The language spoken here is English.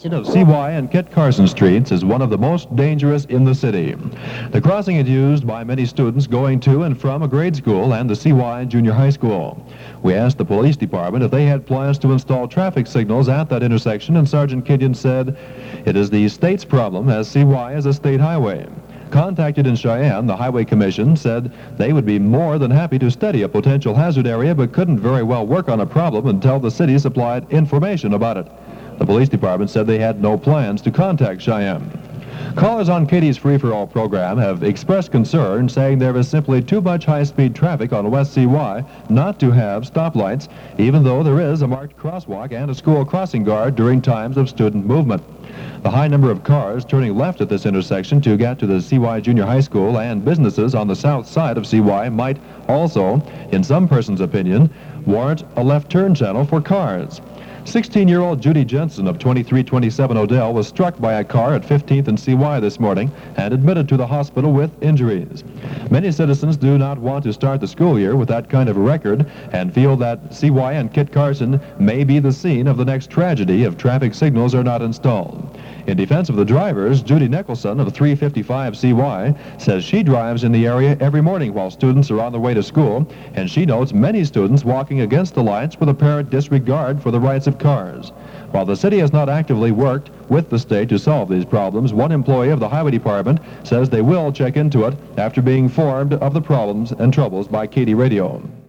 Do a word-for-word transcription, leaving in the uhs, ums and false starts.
intersection of C Y and Kit Carson Streets is one of the most dangerous in the city. The crossing is used by many students going to and from a grade school and the C Y Junior High School. We asked the police department if they had plans to install traffic signals at that intersection, and Sergeant Killian said, "It is the state's problem, as C Y is a state highway." Contacted in Cheyenne, the Highway Commission said they would be more than happy to study a potential hazard area, but couldn't very well work on a problem until the city supplied information about it. The police department said they had no plans to contact Cheyenne. Callers on Katie's Free for All program have expressed concern, saying there is simply too much high-speed traffic on West C Y not to have stoplights, even though there is a marked crosswalk and a school crossing guard during times of student movement. The high number of cars turning left at this intersection to get to the C Y Junior High School and businesses on the south side of C Y might also, in some person's opinion, warrant a left turn channel for cars. sixteen-year-old Judy Jensen of twenty-three twenty-seven Odell was struck by a car at fifteenth and C Y this morning and admitted to the hospital with injuries. Many citizens do not want to start the school year with that kind of a record and feel that C Y and Kit Carson may be the scene of the next tragedy if traffic signals are not installed. In defense of the drivers, Judy Nicholson of three fifty-five C Y says she drives in the area every morning while students are on their way to school, and she notes many students walking against the lights with apparent disregard for the rights of cars. While the city has not actively worked with the state to solve these problems, one employee of the Highway Department says they will check into it after being informed of the problems and troubles by Katy Radio.